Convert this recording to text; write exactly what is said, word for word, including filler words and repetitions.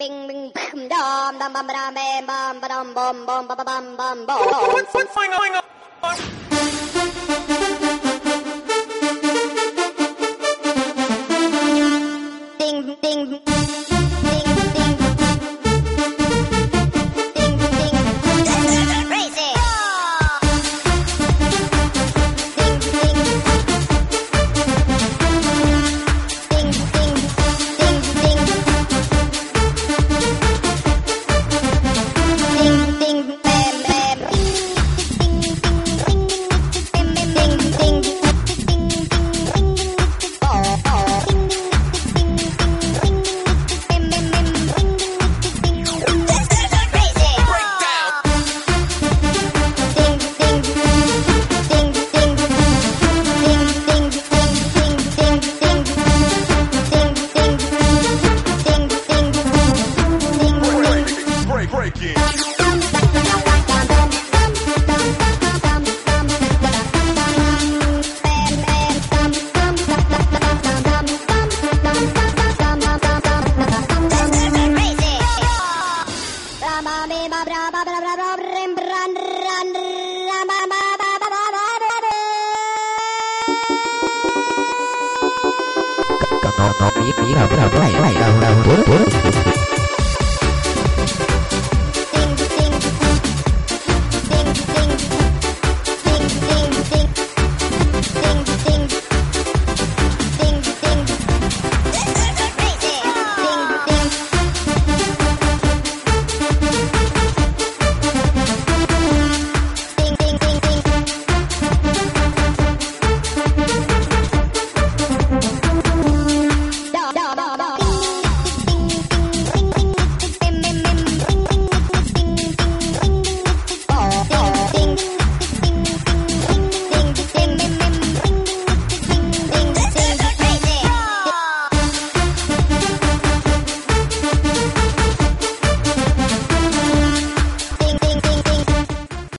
bing bing bam dam dam bam bam bam bam bam bam bam bam bam bam. What's what's going on? Ding ding ding. No, no, mira, mira, mira, mira, mira, mira,